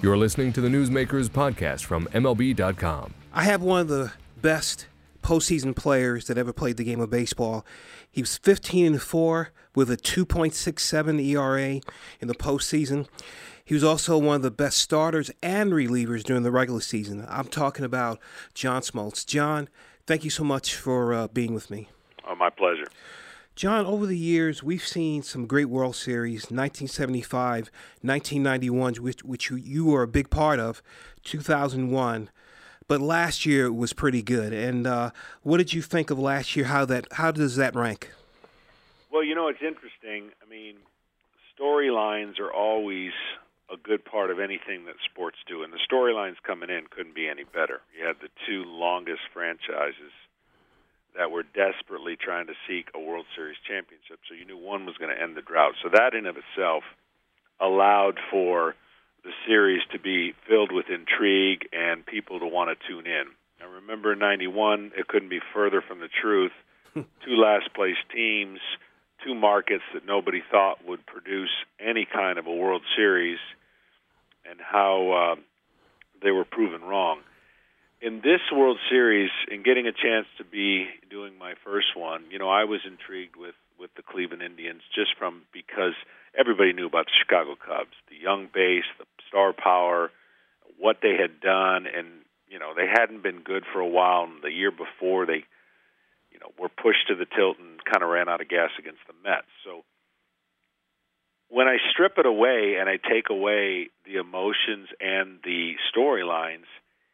You're listening to the Newsmakers podcast from MLB.com. I have one of the best postseason players that ever played the game of baseball. He was 15-4 with a 2.67 ERA in the postseason. He was also one of the best starters and relievers during the regular season. I'm talking about John Smoltz. John, thank you so much for being with me. Oh, my pleasure. John, over the years, we've seen some great World Series, 1975, 1991, which you were a big part of, 2001. But last year was pretty good. And what did you think of last year? How does that rank? Well, it's interesting. I mean, storylines are always a good part of anything that sports do. And the storylines coming in couldn't be any better. You had the two longest franchises that were desperately trying to seek a World Series championship. So you knew one was going to end the drought. So that in of itself allowed for the series to be filled with intrigue and people to want to tune in. I remember in 91, it couldn't be further from the truth. Two last-place teams, two markets that nobody thought would produce any kind of a World Series, and how they were proven wrong. In this World Series, in getting a chance to be doing my first one, I was intrigued with the Cleveland Indians because everybody knew about the Chicago Cubs, the young base, the star power, what they had done, and they hadn't been good for a while. And the year before, they were pushed to the tilt and kind of ran out of gas against the Mets. So when I strip it away and I take away the emotions and the storylines,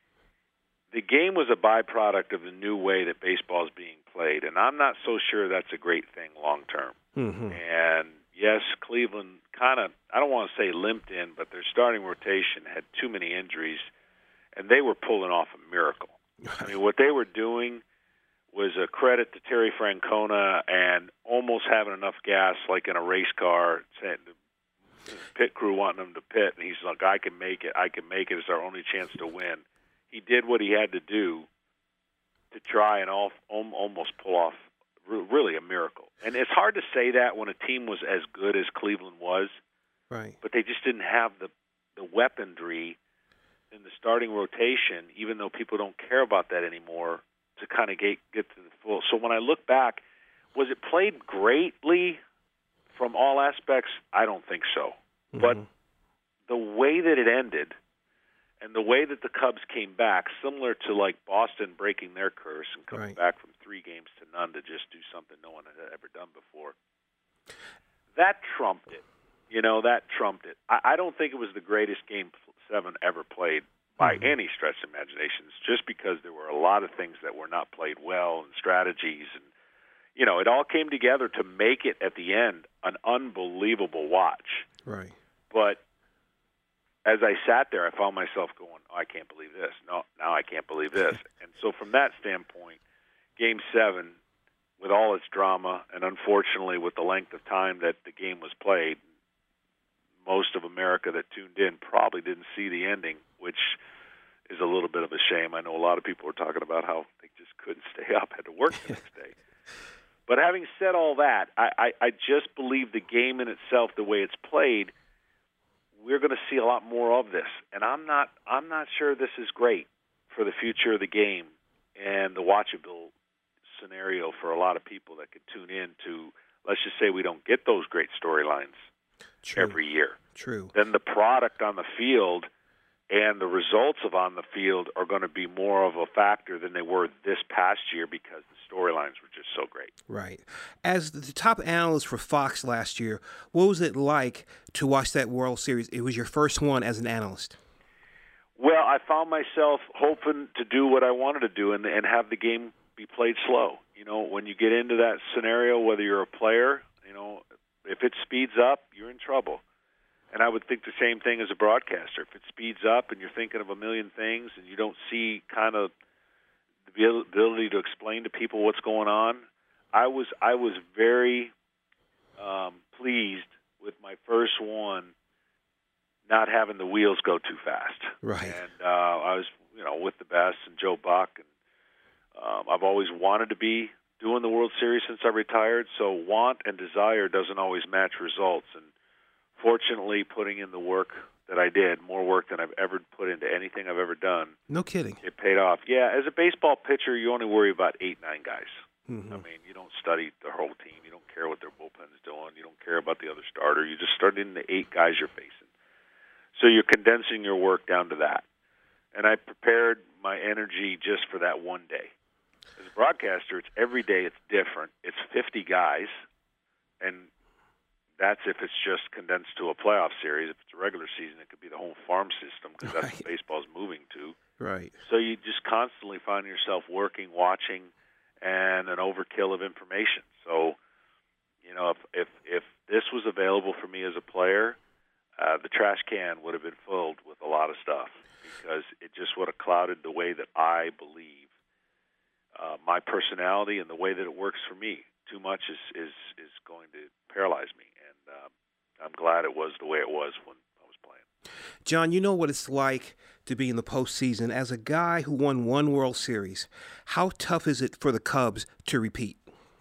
the game was a byproduct of the new way that baseball is being played, and I'm not so sure that's a great thing long term. Mm-hmm. And yes, Cleveland kind of, I don't want to say limped in, but their starting rotation had too many injuries, and they were pulling off a miracle. I mean, what they were doing was a credit to Terry Francona and almost having enough gas like in a race car, saying the pit crew wanting them to pit, and he's like, I can make it, it's our only chance to win. He did what he had to do to try and almost pull off really a miracle. And it's hard to say that when a team was as good as Cleveland was, right? But they just didn't have the weaponry in the starting rotation, even though people don't care about that anymore, to kind of get to the full. So when I look back, was it played greatly from all aspects? I don't think so. Mm-hmm. But the way that it ended, and the way that the Cubs came back, similar to like Boston breaking their curse and coming back from 3 games to none to just do something no one had ever done before, that trumped it. That trumped it. I don't think it was the greatest Game 7 ever played by any stretch of imagination. It's just because there were a lot of things that were not played well and strategies. And, it all came together to make it, at the end, an unbelievable watch. Right. But as I sat there, I found myself going, oh, I can't believe this. No, now I can't believe this. And so from that standpoint, Game 7, with all its drama, and unfortunately with the length of time that the game was played, most of America that tuned in probably didn't see the ending, which is a little bit of a shame. I know a lot of people were talking about how they just couldn't stay up, had to work the next day. But having said all that, I just believe the game in itself, the way it's played, we're going to see a lot more of this, and I'm not sure this is great for the future of the game and the watchable scenario for a lot of people that could tune in to. Let's just say we don't get those great storylines every year. True. Then the product on the field and the results of on the field are going to be more of a factor than they were this past year because the storylines were just so great. Right. As the top analyst for Fox last year, what was it like to watch that World Series? It was your first one as an analyst. Well, I found myself hoping to do what I wanted to do and have the game be played slow. When you get into that scenario, whether you're a player, if it speeds up, you're in trouble. And I would think the same thing as a broadcaster. If it speeds up and you're thinking of a million things and you don't see kind of the ability to explain to people what's going on, I was very pleased with my first one not having the wheels go too fast. Right. And I was, with the best and Joe Buck. And I've always wanted to be doing the World Series since I retired, so want and desire doesn't always match results. And fortunately, putting in the work that I did, more work than I've ever put into anything I've ever done. No kidding. It paid off. Yeah, as a baseball pitcher, you only worry about 8, 9 guys. Mm-hmm. I mean, you don't study the whole team. You don't care what their bullpen's doing. You don't care about the other starter. You just start in the 8 guys you're facing. So you're condensing your work down to that. And I prepared my energy just for that one day. As a broadcaster, it's every day it's different. It's 50 guys, and that's if it's just condensed to a playoff series. If it's a regular season, it could be the whole farm system because that's what baseball's moving to. Right. So you just constantly find yourself working, watching, and an overkill of information. So, you know, if this was available for me as a player, the trash can would have been filled with a lot of stuff because it just would have clouded the way that I believe my personality and the way that it works for me. Too much is going to paralyze me, and I'm glad it was the way it was when I was playing. John, you know what it's like to be in the postseason. As a guy who won one World Series, how tough is it for the Cubs to repeat?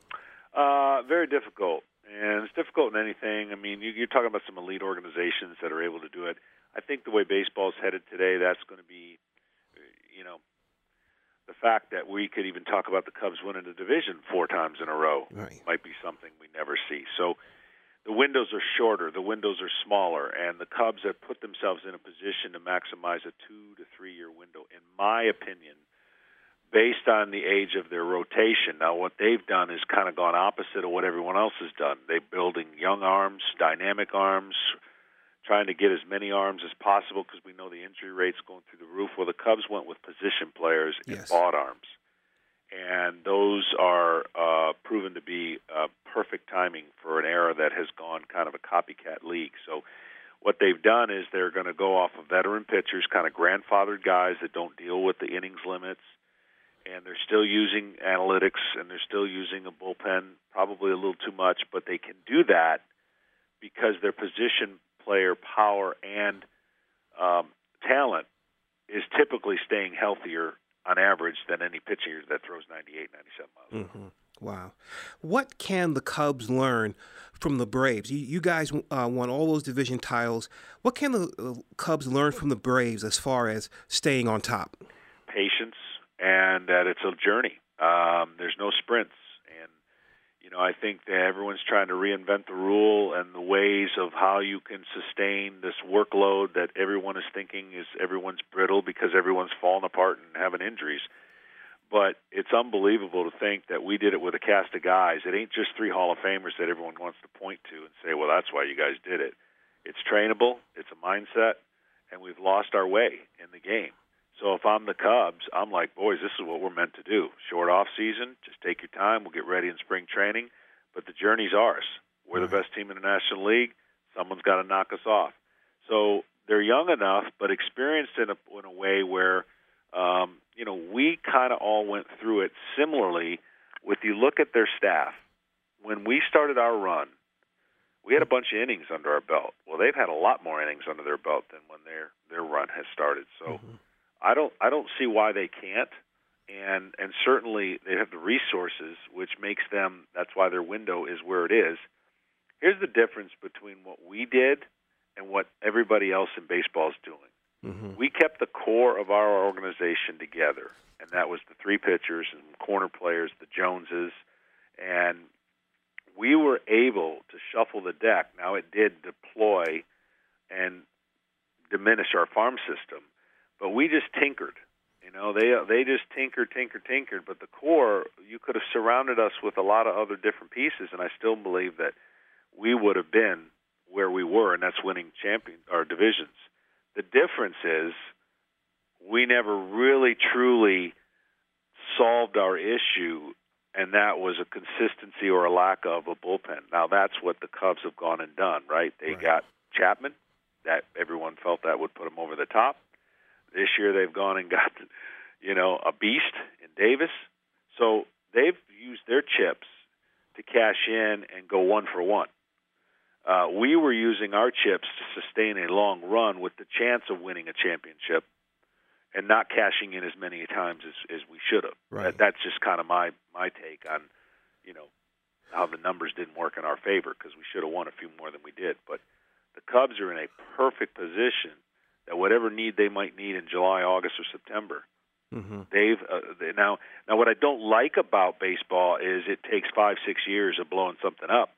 Very difficult, and it's difficult in anything. I mean, you're talking about some elite organizations that are able to do it. I think the way baseball's headed today, that's going to be, you know, the fact that we could even talk about the Cubs winning the division 4 times in a row might be something we never see. So the windows are shorter, the windows are smaller, and the Cubs have put themselves in a position to maximize a 2 to 3 year window, in my opinion, based on the age of their rotation. Now, what they've done is kind of gone opposite of what everyone else has done. They're building young arms, dynamic arms, trying to get as many arms as possible because we know the injury rate's going through the roof. Well, the Cubs went with position players and bought arms. And those are proven to be perfect timing for an era that has gone kind of a copycat league. So what they've done is they're going to go off of veteran pitchers, kind of grandfathered guys that don't deal with the innings limits, and they're still using analytics, and they're still using a bullpen, probably a little too much, but they can do that because their position player power and talent is typically staying healthier on average than any pitcher that throws 98, 97 miles. Mm-hmm. Wow. What can the Cubs learn from the Braves? You guys won all those division titles. What can the Cubs learn from the Braves as far as staying on top? Patience, and that it's a journey. There's no sprints. And, you know, I think that everyone's trying to reinvent the rule and the ways of how you can sustain this workload that everyone is thinking is everyone's brittle because everyone's falling apart and having injuries. But it's unbelievable to think that we did it with a cast of guys. It ain't just 3 Hall of Famers that everyone wants to point to and say, well, that's why you guys did it. It's trainable, it's a mindset, and we've lost our way in the game. So if I'm the Cubs, I'm like, boys, this is what we're meant to do. Short off season, just take your time. We'll get ready in spring training. But the journey's ours. We're the best team in the National League. Someone's got to knock us off. So they're young enough, but experienced in a way where, you know, we kind of all went through it similarly. If you look at their staff, when we started our run, we had a bunch of innings under our belt. Well, they've had a lot more innings under their belt than when their run has started. So I don't see why they can't, and certainly they have the resources, which makes them. That's why their window is where it is. Here's the difference between what we did and what everybody else in baseball is doing. Mm-hmm. We kept the core of our organization together, and that was the 3 pitchers and corner players, the Joneses, and we were able to shuffle the deck. Now, it did deploy and diminish our farm system, but we just tinkered. You know, they just tinkered, but the core, you could have surrounded us with a lot of other different pieces, and I still believe that we would have been where we were, and that's winning our divisions. The difference is we never really truly solved our issue, and that was a consistency or a lack of a bullpen. Now, that's what the Cubs have gone and done, right? They got Chapman. That everyone felt that would put them over the top. This year they've gone and got, you know, a beast in Davis. So they've used their chips to cash in and go 1 for 1. We were using our chips to sustain a long run with the chance of winning a championship and not cashing in as many times as we should have. Right. That's just kind of my take on, you know, how the numbers didn't work in our favor because we should have won a few more than we did. But the Cubs are in a perfect position that whatever need they might need in July, August, or September, now what I don't like about baseball is it takes 5-6 years of blowing something up,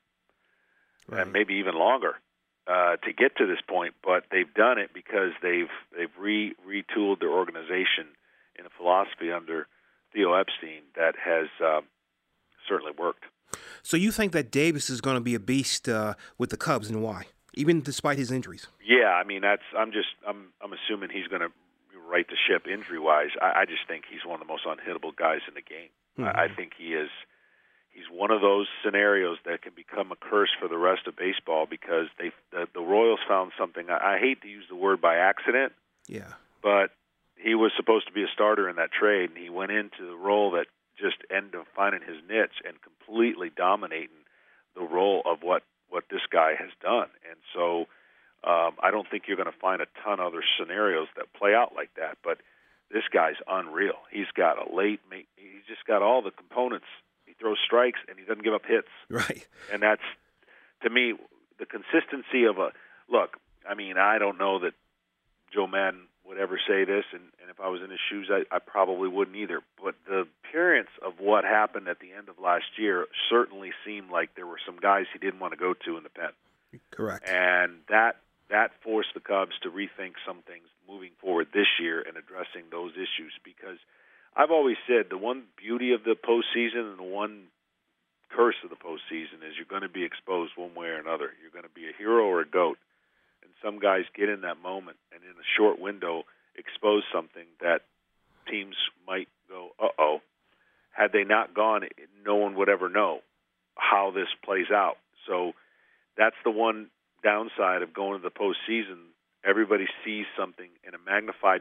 and maybe even longer to get to this point. But they've done it because they've retooled their organization in a philosophy under Theo Epstein that has certainly worked. So you think that Davis is going to be a beast with the Cubs, and why? Even despite his injuries. Yeah, I mean I'm assuming he's going to right the ship injury-wise. I just think he's one of the most unhittable guys in the game. I think he's one of those scenarios that can become a curse for the rest of baseball because the Royals found something. I hate to use the word by accident. Yeah. But he was supposed to be a starter in that trade, and he went into the role that just ended up finding his niche and completely dominating the role of what this guy has done. And so I don't think you're going to find a ton of other scenarios that play out like that. But this guy's unreal. He's got he's just got all the components. He throws strikes, and he doesn't give up hits. Right. And that's, to me, the consistency of look, I mean, I don't know that Joe Madden would ever say this, and if I was in his shoes, I probably wouldn't either. But the appearance of what happened at the end of last year certainly seemed like there were some guys he didn't want to go to in the pen. Correct. And that forced the Cubs to rethink some things moving forward this year and addressing those issues, because I've always said the one beauty of the postseason and the one curse of the postseason is you're going to be exposed one way or another. You're going to be a hero or a goat. And some guys get in that moment and in a short window expose something that teams might go, uh-oh. Had they not gone, no one would ever know how this plays out. So that's the one downside of going to the postseason. Everybody sees something in a magnified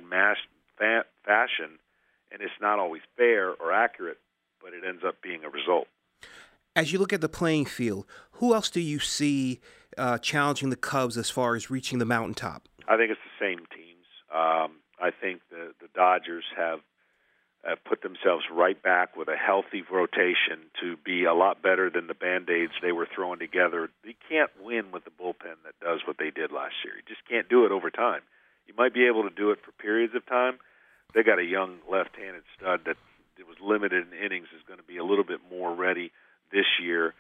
fashion, and it's not always fair or accurate, but it ends up being a result. As you look at the playing field, who else do you see challenging the Cubs as far as reaching the mountaintop? I think it's the same teams. I think the Dodgers have put themselves right back with a healthy rotation to be a lot better than the Band-Aids they were throwing together. You can't win with the bullpen that does what they did last year. You just can't do it over time. You might be able to do it for periods of time. They got a young left-handed stud that was limited in innings, is going to be a little bit more ready this year.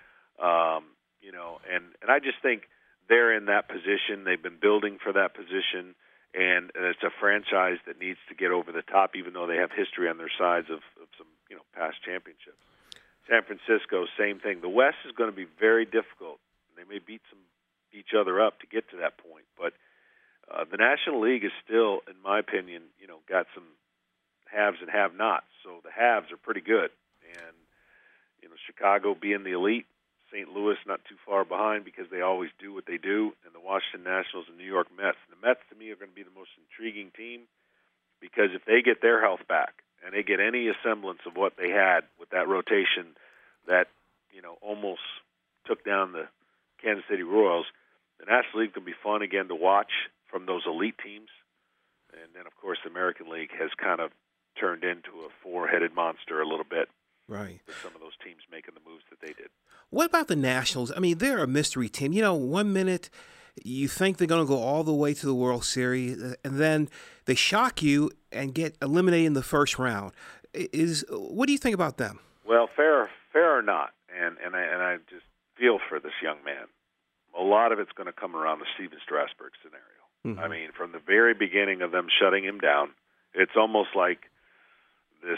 And I just think they're in that position. They've been building for that position, and it's a franchise that needs to get over the top, even though they have history on their sides of some past championships. San Francisco, same thing. The West is going to be very difficult. They may beat each other up to get to that point, but the National League is still, in my opinion, got some haves and have-nots. So the haves are pretty good, and Chicago being the elite, St. Louis not too far behind because they always do what they do, and the Washington Nationals and New York Mets. The Mets, to me, are going to be the most intriguing team because if they get their health back and they get any semblance of what they had with that rotation that almost took down the Kansas City Royals, the National League can be fun again to watch from those elite teams. And then, of course, the American League has kind of turned into a four-headed monster a little bit. Right. With some of those teams making the moves that they did. What about the Nationals? I mean, they're a mystery team. 1 minute you think they're going to go all the way to the World Series, and then they shock you and get eliminated in the first round. What do you think about them? Well, fair or not, and I just feel for this young man. A lot of it's going to come around the Steven Strasburg scenario. Mm-hmm. I mean, from the very beginning of them shutting him down, it's almost like this,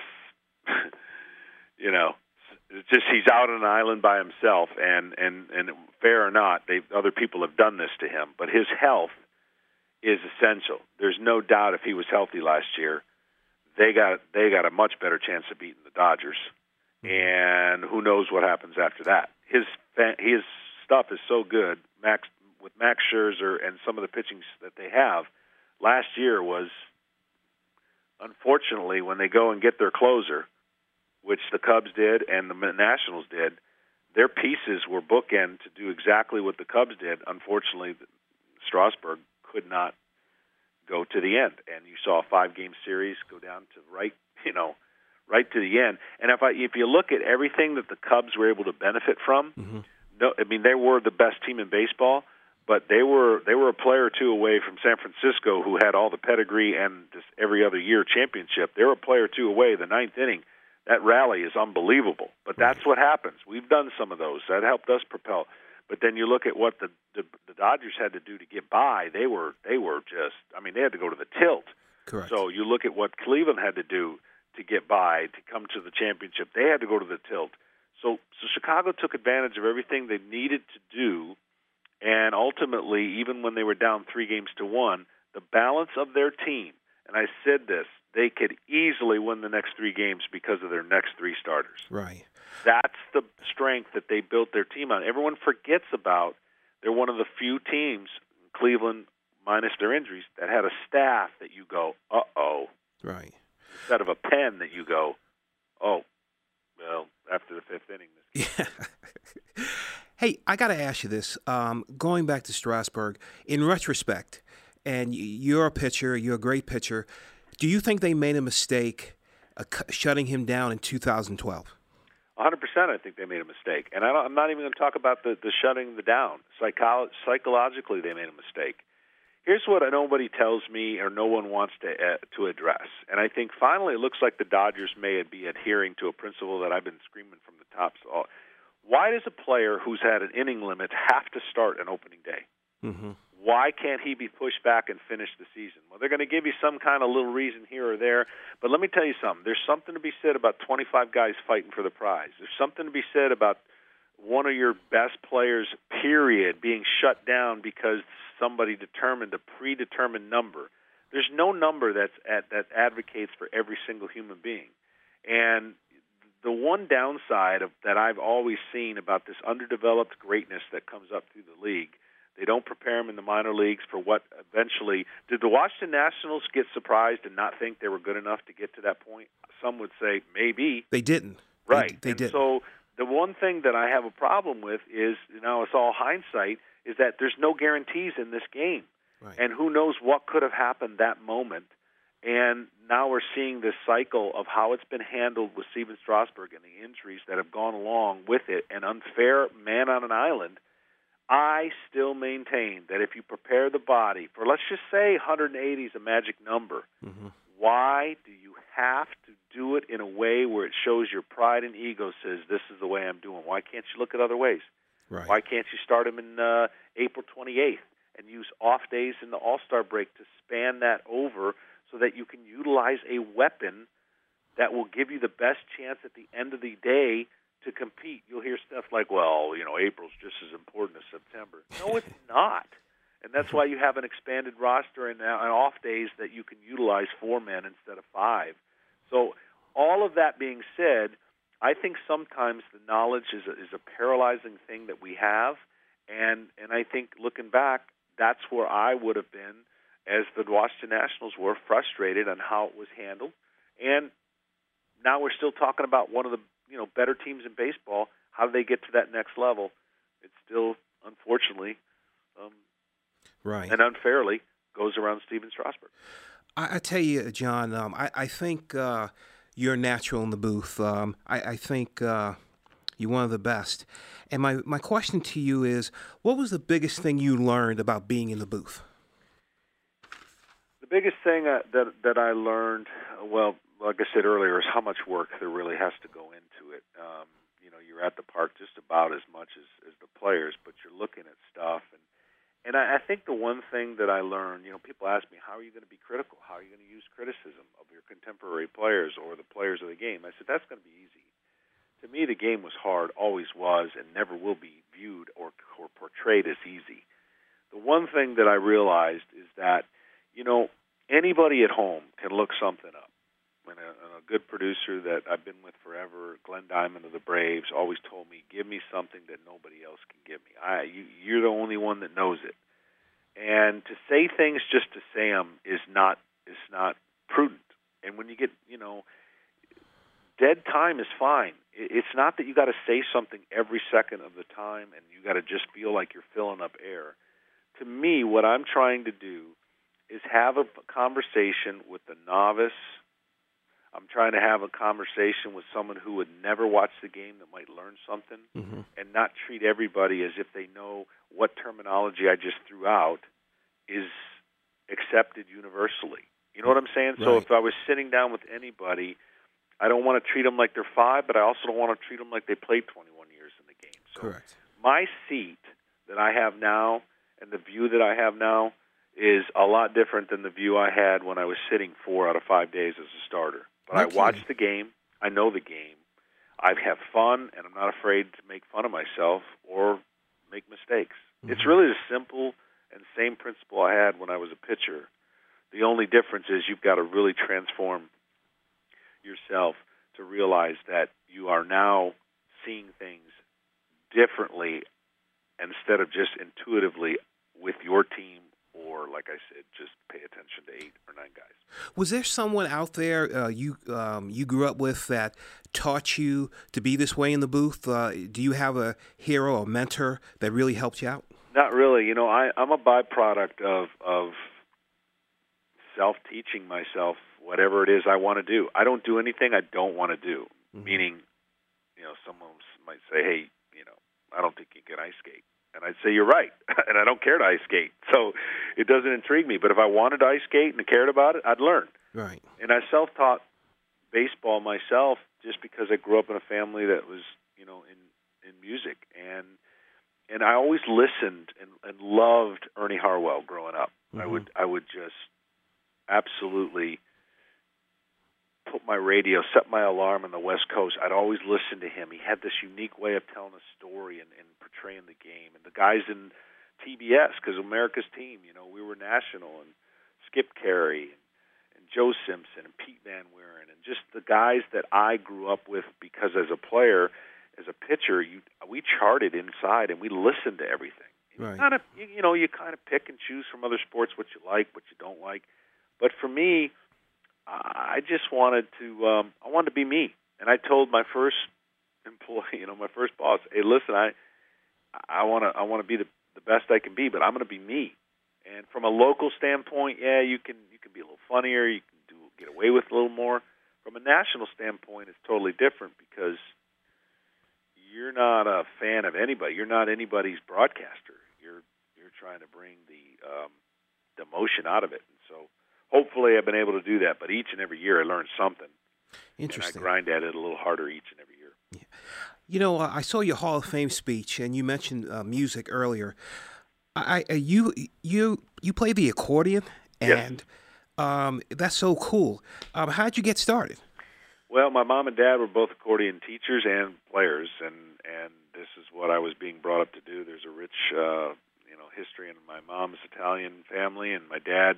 it's just he's out on an island by himself, and fair or not, other people have done this to him. But his health is essential. There's no doubt if he was healthy last year, they got a much better chance of beating the Dodgers. And who knows what happens after that? His stuff is so good. With Max Scherzer and some of the pitching that they have, last year was, unfortunately, when they go and get their closer, which the Cubs did and the Nationals did, their pieces were bookend to do exactly what the Cubs did. Unfortunately, Strasburg could not go to the end, and you saw a 5-game series go down to right to the end. And if you look at everything that the Cubs were able to benefit from, they were the best team in baseball, but they were a player or two away from San Francisco, who had all the pedigree and just every other year championship. They were a player or two away. The ninth inning, that rally is unbelievable. But that's what happens. We've done some of those. That helped us propel. But then you look at what the Dodgers had to do to get by. They were just, I mean, they had to go to the tilt. Correct. So you look at what Cleveland had to do to get by, to come to the championship. They had to go to the tilt. So Chicago took advantage of everything they needed to do. And ultimately, even when they were down 3-1, the balance of their team, and I said this, they could easily win the next 3 games because of their next 3 starters. Right. That's the strength that they built their team on. Everyone forgets about they're one of the few teams, Cleveland minus their injuries, that had a staff that you go, uh-oh. Right. Instead of a pen that you go, oh, well, after the 5th inning. Yeah. Hey, I got to ask you this. Going back to Strasburg, in retrospect, and you're a pitcher, you're a great pitcher, do you think they made a mistake shutting him down in 2012? 100%, I think they made a mistake. And I'm not even going to talk about the shutting down. Psychologically, they made a mistake. Here's what nobody tells me or no one wants to address. And I think finally it looks like the Dodgers may be adhering to a principle that I've been screaming from the tops. Why does a player who's had an inning limit have to start an opening day? Mm-hmm. Why can't he be pushed back and finish the season? Well, they're going to give you some kind of little reason here or there. But let me tell you something. There's something to be said about 25 guys fighting for the prize. There's something to be said about one of your best players, period, being shut down because somebody determined a predetermined number. There's no number that advocates for every single human being. And the one downside that I've always seen about this underdeveloped greatness that comes up through the league, they don't prepare them in the minor leagues for what eventually. Did the Washington Nationals get surprised and not think they were good enough to get to that point? Some would say maybe. They didn't. Right. They didn't. So the one thing that I have a problem with is, it's all hindsight, is that there's no guarantees in this game. Right. And who knows what could have happened that moment. And now we're seeing this cycle of how it's been handled with Steven Strasburg and the injuries that have gone along with it, an unfair man on an island. I still maintain that if you prepare the body for, let's just say 180 is a magic number, mm-hmm. Why do you have to do it in a way where it shows your pride and ego says, this is the way I'm doing? Why can't you look at other ways? Right. Why can't you start him in April 28th and use off days in the All-Star break to span that over so that you can utilize a weapon that will give you the best chance at the end of the day to compete? You'll hear stuff like, well, April's just as important as September. No, it's not. And that's why you have an expanded roster and off days that you can utilize 4 men instead of 5. So all of that being said, I think sometimes the knowledge is a paralyzing thing that we have. And I think looking back, that's where I would have been as the Washington Nationals were, frustrated on how it was handled. And now we're still talking about one of the better teams in baseball. How do they get to that next level? It's still, unfortunately, right, and unfairly, goes around Steven Strasburg. I tell you, John, I think you're natural in the booth. I think you're one of the best. And my question to you is, what was the biggest thing you learned about being in the booth? The biggest thing that I learned, well, like I said earlier, is how much work there really has to go into it. You're at the park just about as much as the players, but you're looking at stuff. And I think the one thing that I learned, people ask me, how are you going to be critical? How are you going to use criticism of your contemporary players or the players of the game? I said, that's going to be easy. To me, the game was hard, always was, and never will be viewed or portrayed as easy. The one thing that I realized is that, anybody at home can look something up. And a good producer that I've been with forever, Glenn Diamond of the Braves, always told me, give me something that nobody else can give me. You're the only one that knows it. And to say things just to say them is not prudent. And when you get, dead time is fine. It's not that you got to say something every second of the time and you got to just feel like you're filling up air. To me, what I'm trying to do is have a conversation with the novice I'm trying to have a conversation with someone who would never watch the game that might learn something, and not treat everybody as if they know what terminology I just threw out is accepted universally. You know what I'm saying? Right. So if I was sitting down with anybody, I don't want to treat them like they're 5, but I also don't want to treat them like they played 21 years in the game. So Correct. my seat that I have now and the view that I have now is a lot different than the view I had when I was sitting 4 out of 5 days as a starter. But I watch the game. I know the game. I have fun, and I'm not afraid to make fun of myself or make mistakes. It's really the simple and same principle I had when I was a pitcher. The only difference is you've got to really transform yourself to realize that you are now seeing things differently instead of just intuitively with your team, or, like I said, just pay attention to 8 or 9 guys. Was there someone out there you grew up with that taught you to be this way in the booth? Do you have a hero or mentor that really helped you out? Not really. You know, I'm a byproduct of self-teaching myself whatever it is I want to do. I don't do anything I don't want to do, meaning, you know, someone might say, hey, you know, I don't think you can ice skate. And I'd say, you're right, and I don't care to ice skate. So it doesn't intrigue me. But if I wanted to ice skate and cared about it, I'd learn. Right. And I self-taught baseball myself just because I grew up in a family that was, you know, in music. And I always listened and loved Ernie Harwell growing up. I would just absolutely put my radio, set my alarm on the West Coast. I'd always listen to him. He had this unique way of telling a story and portraying the game. And the guys in TBS, because America's Team, you know, we were national, and Skip Carey and Joe Simpson and Pete Van Wieren, and just the guys that I grew up with, because as a player, as a pitcher, we charted inside and we listened to everything. Right. You kind of pick and choose from other sports what you like, what you don't like. But for me, I just wanted to I wanted to be me. And I told my first employee, you know, my first boss, hey, listen, I want to be the best I can be, but I'm going to be me. And from a local standpoint, yeah, you can be a little funnier, you can get away with a little more. From a national standpoint, it's totally different, because you're not a fan of anybody. You're not anybody's broadcaster. You're trying to bring the emotion out of it. And so hopefully I've been able to do that. But each and every year I learn something. Interesting. And I grind at it a little harder each and every year. Yeah. You know, I saw your Hall of Fame speech, and you mentioned music earlier. You play the accordion, and that's so cool. How'd you get started? Well, my mom and dad were both accordion teachers and players, and this is what I was being brought up to do. There's a rich, history in my mom's Italian family, and my dad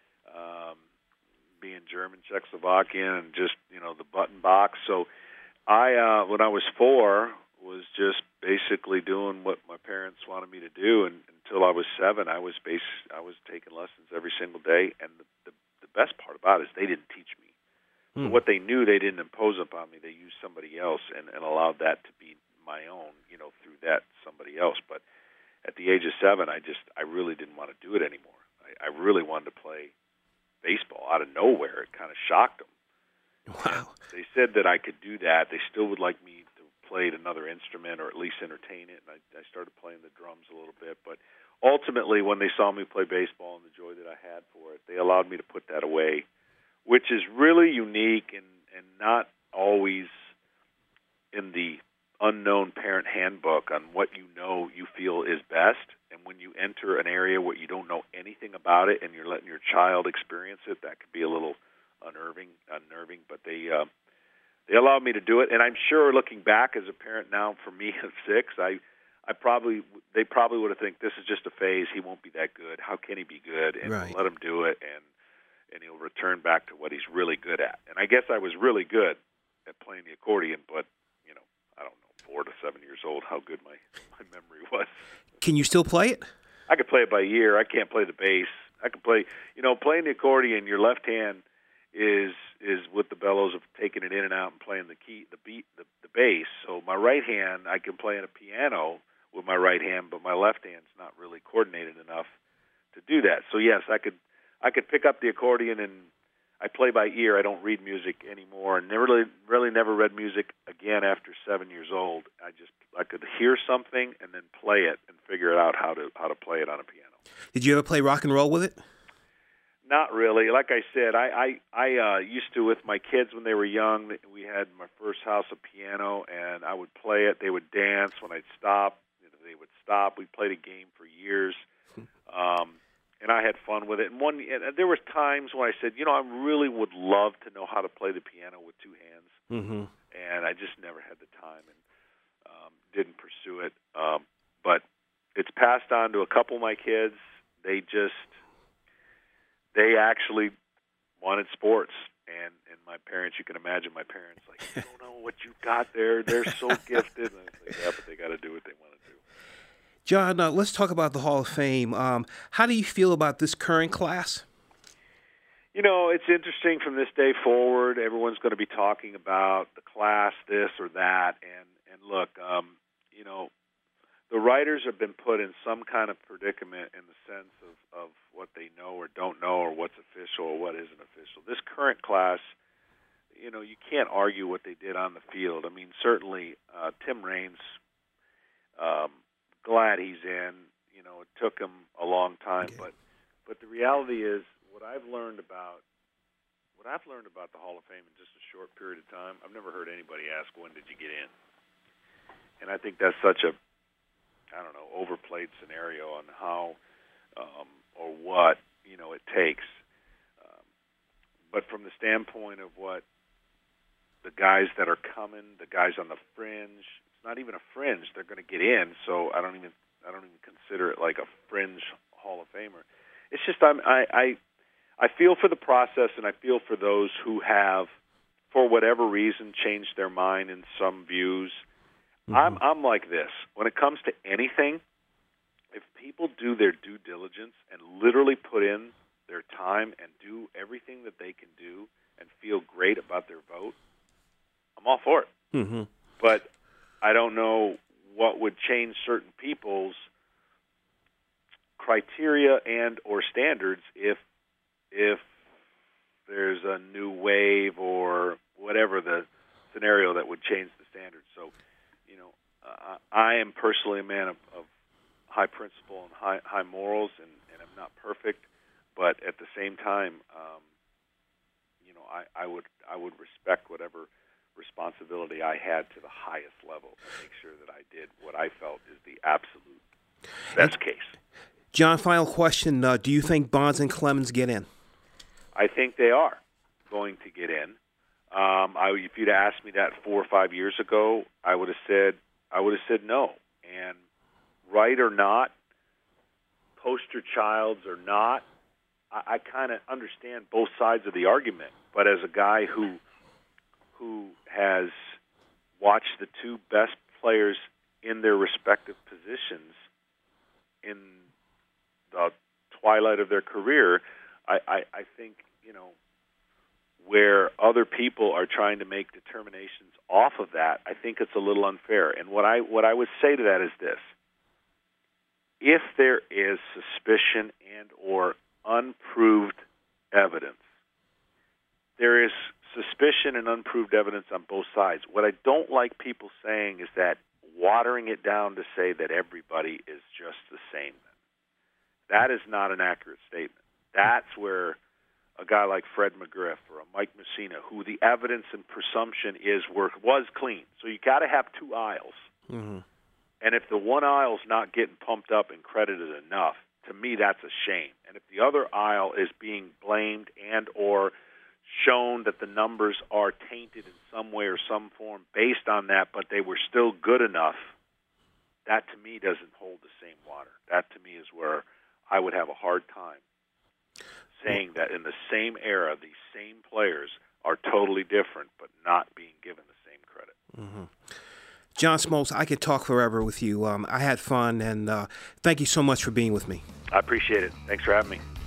being German, Czechoslovakian, and just, you know, the button box. So I, when I was 4, was just basically doing what my parents wanted me to do, and until I was 7, I was taking lessons every single day. And the best part about it is they didn't teach me. So what they knew, they didn't impose upon me. They used somebody else and allowed that to be my own, you know, through that somebody else. But at the age of 7, I really didn't want to do it anymore. I really wanted to play baseball out of nowhere. It kind of shocked them. Wow. And they said that I could do that. They still would like me to play another instrument or at least entertain it. And I started playing the drums a little bit. But ultimately, when they saw me play baseball and the joy that I had for it, they allowed me to put that away, which is really unique and not always in the unknown parent handbook on what you feel is best. And when you enter an area where you don't know anything about it and you're letting your child experience it, that could be a little unnerving. But they allowed me to do it. And I'm sure, looking back as a parent now, for me of 6, they probably would have think this is just a phase. He won't be that good. How can he be good? And Right. let him do it, and he'll return back to what he's really good at. And I guess I was really good at playing the accordion, but, you know, I don't know, 4 to 7 years old, how good my memory was. Can you still play it? I could play it by ear. I can't play the bass. I can play, playing the accordion, your left hand is with the bellows of taking it in and out and playing the bass. So my right hand, I can play on a piano with my right hand, but my left hand's not really coordinated enough to do that. So yes, I could pick up the accordion, and I play by ear. I don't read music anymore, and really never read music again after 7 years old. I could hear something and then play it and figure out how to play it on a piano. Did you ever play rock and roll with it? Not really. Like I said, I used to with my kids when they were young. We had in my first house a piano, and I would play it. They would dance when I'd stop. They would stop. We played a game for years, and I had fun with it. And there were times when I said, I really would love to know how to play the piano with two hands, and I just never had the time and didn't pursue it. But it's passed on to a couple of my kids. They actually wanted sports, and my parents, you can imagine my parents, like, you don't know what you got there. They're so gifted. And I was like, yeah, but they got to do what they want to do. John, let's talk about the Hall of Fame. How do you feel about this current class? It's interesting from this day forward. Everyone's going to be talking about the class, this or that. And look, the writers have been put in some kind of predicament in the sense of what they know or don't know or what's official or what isn't official. This current class, you can't argue what they did on the field. I mean, certainly Tim Raines, glad he's in. It took him a long time, but the reality is what I've learned about the Hall of Fame in just a short period of time, I've never heard anybody ask, when did you get in? And I think that's such a overplayed scenario on how or what it takes. But from the standpoint of what the guys that are coming, the guys on the fringe, it's not even a fringe. They're going to get in, so I don't even consider it like a fringe Hall of Famer. It's just I feel for the process, and I feel for those who have, for whatever reason, changed their mind in some views. I'm like this. When it comes to anything, if people do their due diligence and literally put in their time and do everything that they can do and feel great about their vote, I'm all for it. But I don't know what would change certain people's criteria and or standards if there's a new wave or whatever the scenario that would change the standards. So, I am personally a man of high principle and high morals, and I'm not perfect, but at the same time, I would respect whatever responsibility I had to the highest level and make sure that I did what I felt is the absolute best case. John, final question. Do you think Bonds and Clemens get in? I think they are going to get in. If you'd asked me that 4 or 5 years ago, I would have said no. And right or not, poster childs or not, I kind of understand both sides of the argument. But as a guy who has watched the two best players in their respective positions in the twilight of their career, I think, where other people are trying to make determinations off of that, I think it's a little unfair. And what I would say to that is this: if there is suspicion and or unproved evidence, there is suspicion and unproved evidence on both sides. What I don't like people saying is that watering it down to say that everybody is just the same. That is not an accurate statement. That's where a guy like Fred McGriff or a Mike Messina, who the evidence and presumption was clean. So you got to have two aisles. And if the one aisle's not getting pumped up and credited enough, to me that's a shame. And if the other aisle is being blamed and or shown that the numbers are tainted in some way or some form based on that, but they were still good enough, that to me doesn't hold the same water. That to me is where I would have a hard time saying that in the same era, these same players are totally different, but not being given the same credit. John Smoltz, I could talk forever with you. I had fun, and thank you so much for being with me. I appreciate it. Thanks for having me.